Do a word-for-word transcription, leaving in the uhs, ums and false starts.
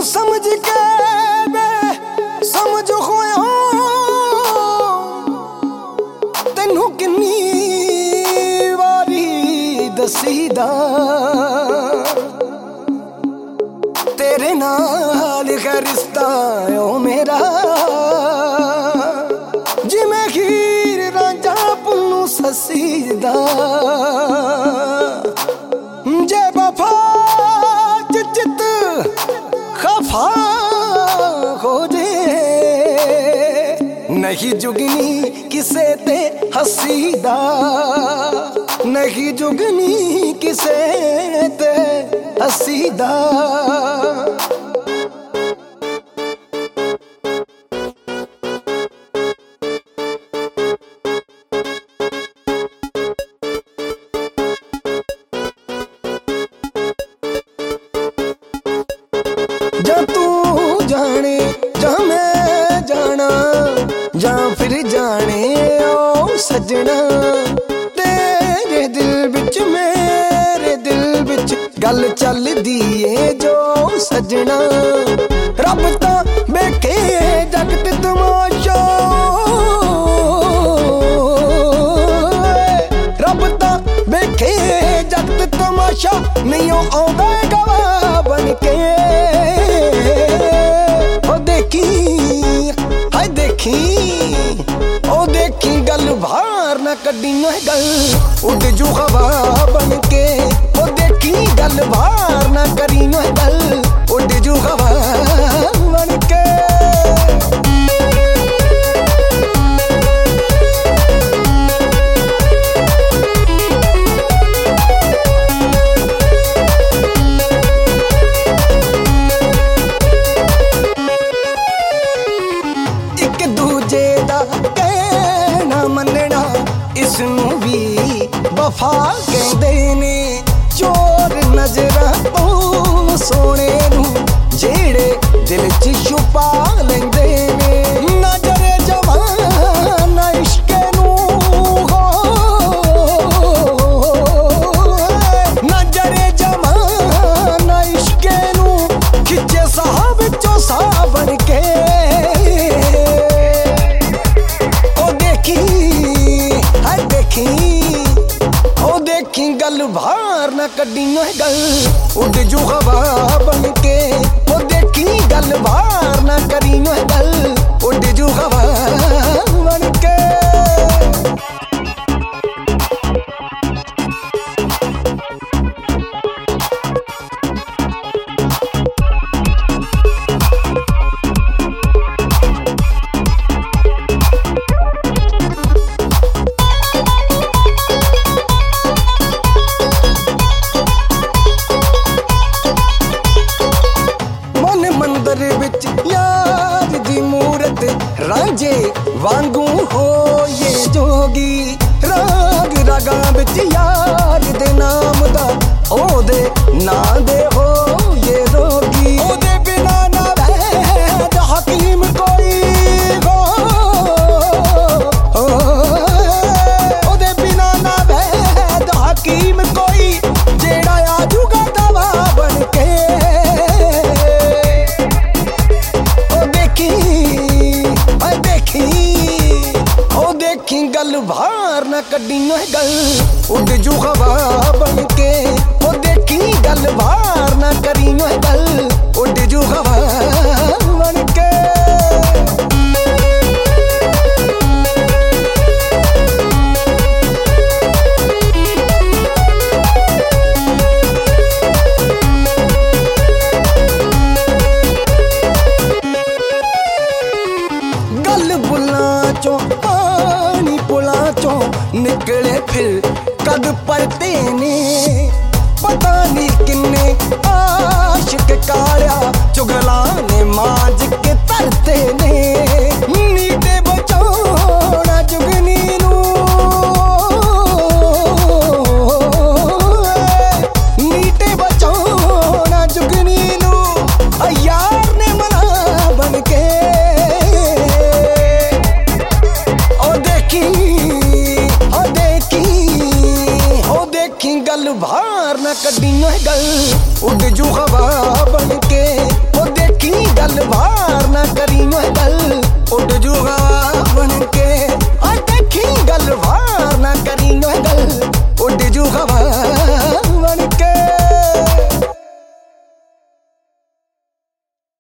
समझ के वे समझ होया तेनू किन्नी वारी दसीदा तेरे नाल है रिश्ता ओ मेरा जिमें हीर रांझा पुन्नू ससीदा जे वफा चित खफा हो जे नहीं जुगनी किसे ते हसीदा नहीं जुगनी किसे ते हसीदा जा तू जाने जा मैं जाना जा फिर जाने ओ सजना तेरे दिल बिच मेरे दिल बिच गल चल दिए जो सजना रब ता बेखे जगत तमाशा रब ता बेखे जगत तमाशा नहीं आउंदा गवाह बन के ओ देखी गल बाहर ना कड्डी गल उड़ जू हवा बन के ओ देखी गल बाहर ना करी गल उड़ जू हवा बन के इसनू भी वफा कहते ने चोर नजरा तो सोने नू जेड़े दिल च छुपा लेंदे ने नजरे जवाना इश्क नू हो नजरे जवाना इश्क नू खिचे साहब चो साह बन के ओ देखी गल बाहर ना कड्डी गल उड़ जू हवा बन के ओ देखी गल बाहर ना करी गल उड़ जू हवा बन के यार दी मूरत रांझे वांगू हो ये जोगी राग रागा बिच यार दे नाम दा ओ दे ना दे हो ये रोगी ओ दे बिना ना वैद हकीम कोई हो ओ दे बिना ना वैद हकीम कोई जेड़ा आजूगा दवा बन के गल बाहर ना कड्डी गल उड़ जू हवा बन के ओ देखी गल बाहर ना करी गल उड़ जू हवा बन के गल बुला चो निकले फिर कद परते ने पता नहीं किन्ने आशिक कालिया चुगला ने मांझ के तरते ने नीते बचाना जुगनी नू नीते बचाना जुगनी नू यार ने मना बन के ओ देखी गल बाहर ना कड्डी गल उड़